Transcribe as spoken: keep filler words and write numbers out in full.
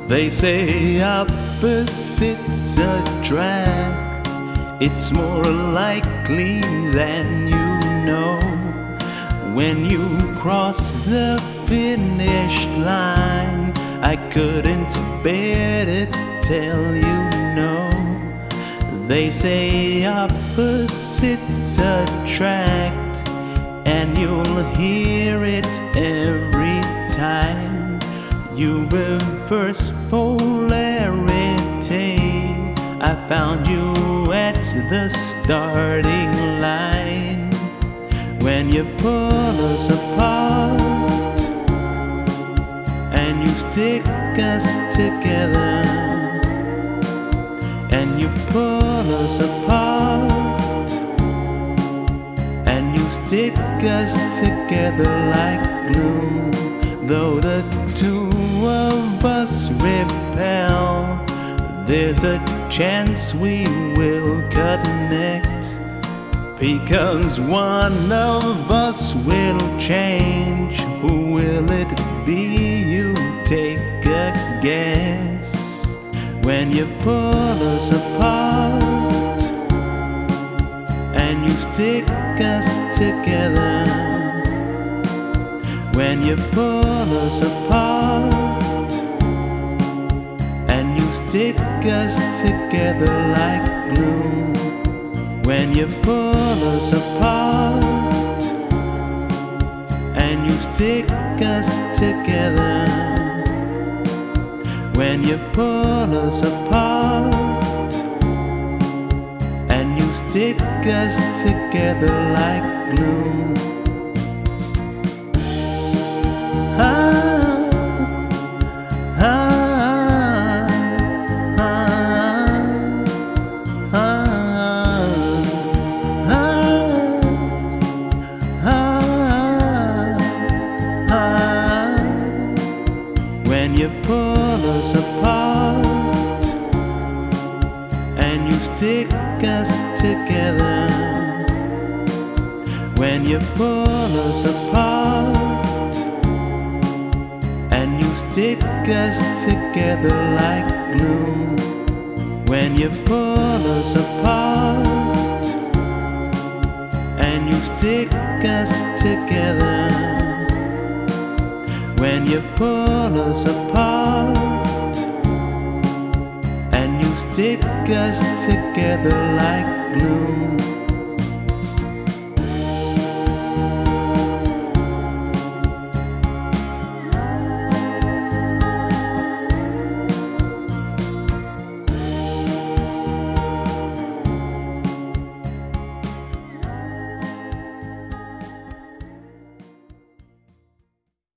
They say opposites attract. It's more likely than you know. When you cross the finish line, I couldn't bear to tell you no. They say opposites attract, and you'll hear it every time you reverse polarity. I found you at the starting line. When you pull us apart and you stick us together, and you pull us apart and you stick us together like glue. Though the two of us repel, there's a chance we will connect, because one of us will change. Who will it be? You take a guess. When you pull us apart and you stick us together, when you pull us apart and you stick us together like glue. When you pull us apart and you stick us together, when you pull us apart and you stick us together like glue. Ah, ah, ah, ah, ah, ah. When you pull us apart and you stick us together, when you pull us apart and you stick us together like glue. When you pull us apart and you stick us together, when you pull us apart and you stick us together like glue.